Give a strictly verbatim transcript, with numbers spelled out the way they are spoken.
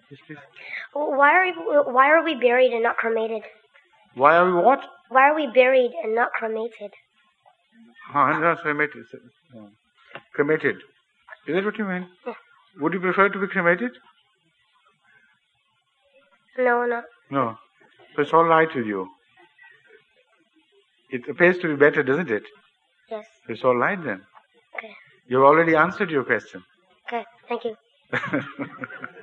Yes, please. Why are we, why are we buried and not cremated? Why are we what? Why are we buried and not cremated? Ah, not cremated. No. Cremated. Is that what you mean? Yeah. Would you prefer to be cremated? No, no. No. So it's all right with you. It appears to be better, doesn't it? Yes. It's all right then. Okay. You've already answered your question. Okay, thank you.